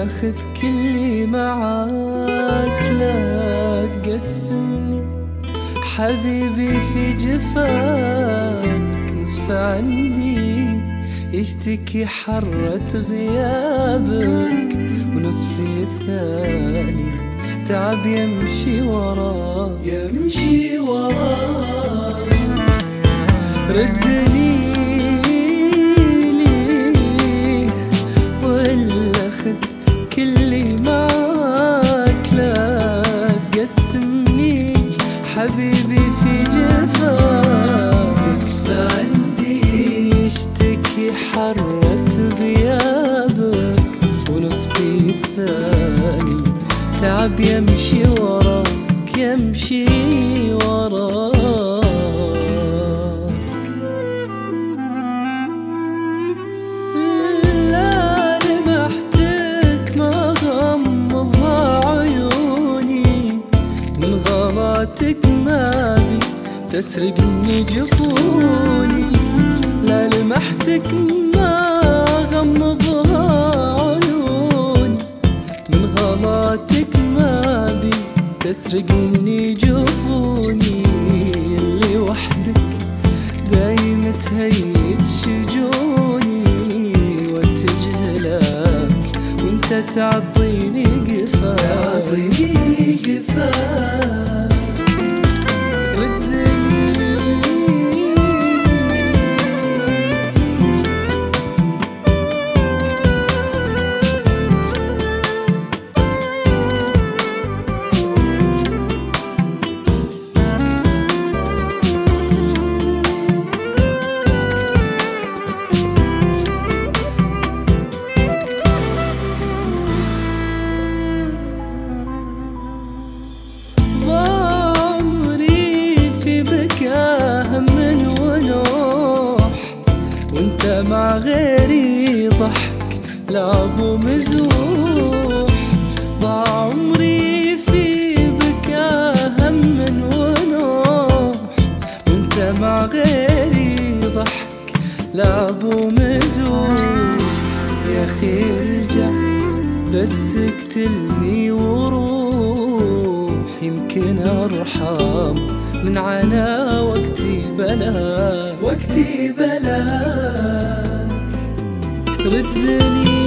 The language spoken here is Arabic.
ولا خذ كلي معاك، لا تقسمني حبيبي في جفاك. نصف عندي يشتكي حرة غيابك، ونصفي الثاني تعب يمشي وراك، يمشي وراك. ردني لي ولا خذ كلي معاك، لا تقسمني حبيبي في جفاك. نصف عندي يشتكي حرة غيابك، ونصفي الثاني تعب يمشي وراك، يمشي وراك. لا لمحتك ما غمضها عيوني، من غلاتك ما بي تسرقني جفوني. لا لمحتك ما غمضها عيوني، من غلاتك ما بي تسرقني جفوني. اللي وحدك دايم تهيج شجوني، واتجهلك وانت تعطيني قفاك، تعطيني قفاك. مع غيري ضحك لعب ومزوح، ضاع عمري في بكاء هم ونوح. وانت مع غيري ضحك لعب ومزوح. يا اخي ارجع بس اقتلني وروح، يمكن ارحم من عنا وقتي بلا، وقتي بلا. ردني